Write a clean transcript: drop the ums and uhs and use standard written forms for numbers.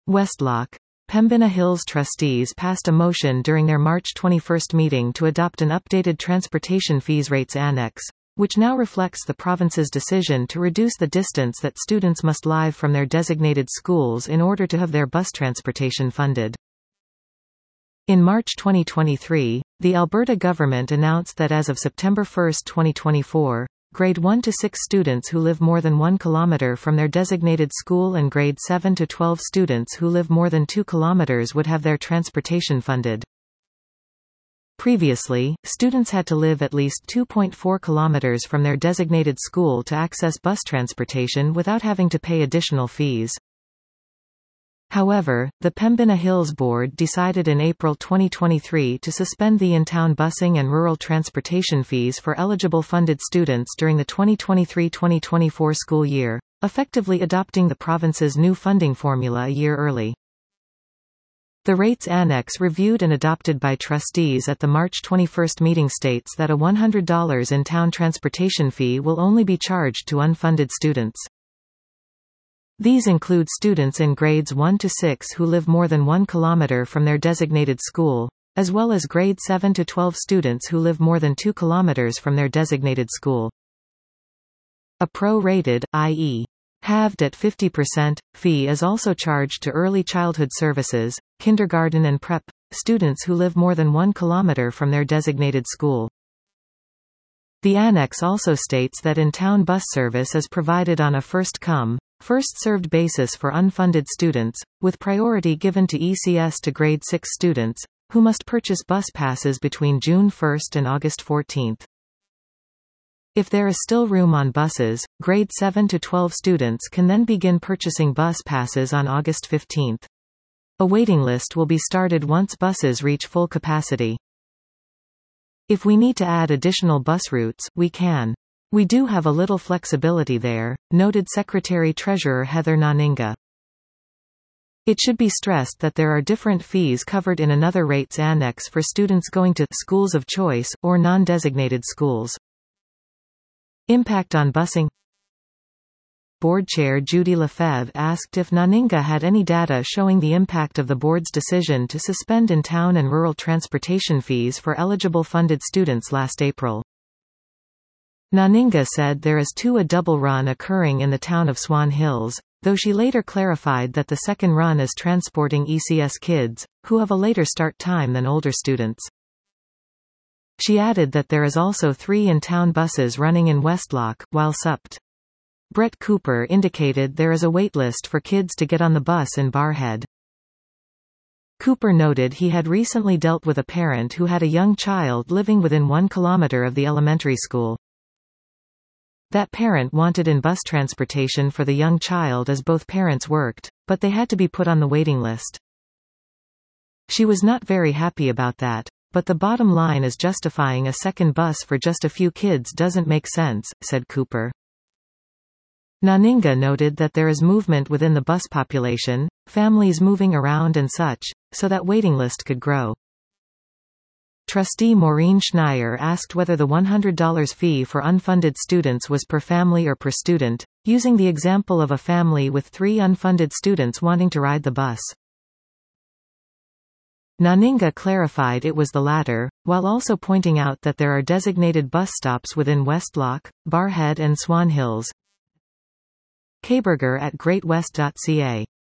Westlock. Pembina Hills trustees passed a motion during their March 21 meeting to adopt an updated transportation fees rates annex, which now reflects the province's decision to reduce the distance that students must live from their designated schools in order to have their bus transportation funded. In March 2023, the Alberta government announced that as of September 1, 2024, Grade 1 to 6 students who live more than 1 kilometre from their designated school and Grade 7 to 12 students who live more than 2 kilometres would have their transportation funded. Previously, students had to live at least 2.4 kilometres from their designated school to access bus transportation without having to pay additional fees. However, the Pembina Hills Board decided in April 2023 to suspend the in-town busing and rural transportation fees for eligible funded students during the 2023-2024 school year, effectively adopting the province's new funding formula a year early. The rates annex reviewed and adopted by trustees at the March 21 meeting states that a $100 in-town transportation fee will only be charged to unfunded students. These include students in grades 1 to 6 who live more than 1 kilometre from their designated school, as well as grade 7 to 12 students who live more than 2 kilometres from their designated school. A pro-rated, i.e., halved at 50%, fee is also charged to early childhood services, kindergarten and prep, students who live more than 1 kilometre from their designated school. The annex also states that in-town bus service is provided on a first-come, first-served basis for unfunded students, with priority given to ECS to grade 6 students, who must purchase bus passes between June 1 and August 14. If there is still room on buses, grade 7 to 12 students can then begin purchasing bus passes on August 15. A waiting list will be started once buses reach full capacity. If we need to add additional bus routes, we can. We do have a little flexibility there, noted Secretary-Treasurer Heather Naninga. It should be stressed that there are different fees covered in another rates annex for students going to schools of choice, or non-designated schools. Impact on busing. Board Chair Judy Lefebvre asked if Naninga had any data showing the impact of the board's decision to suspend in-town and rural transportation fees for eligible funded students last April. Naninga said there is a double run occurring in the town of Swan Hills, though she later clarified that the second run is transporting ECS kids, who have a later start time than older students. She added that there is also 3 in-town buses running in Westlock, while Supt. Brett Cooper indicated there is a waitlist for kids to get on the bus in Barrhead. Cooper noted he had recently dealt with a parent who had a young child living within 1 kilometre of the elementary school. That parent wanted in-bus transportation for the young child as both parents worked, but they had to be put on the waiting list. She was not very happy about that, but the bottom line is justifying a second bus for just a few kids doesn't make sense, said Cooper. Naninga noted that there is movement within the bus population, families moving around and such, so that waiting list could grow. Trustee Maureen Schneier asked whether the $100 fee for unfunded students was per family or per student, using the example of a family with 3 unfunded students wanting to ride the bus. Naninga clarified it was the latter, while also pointing out that there are designated bus stops within Westlock, Barrhead and Swan Hills. Kayberger at greatwest.ca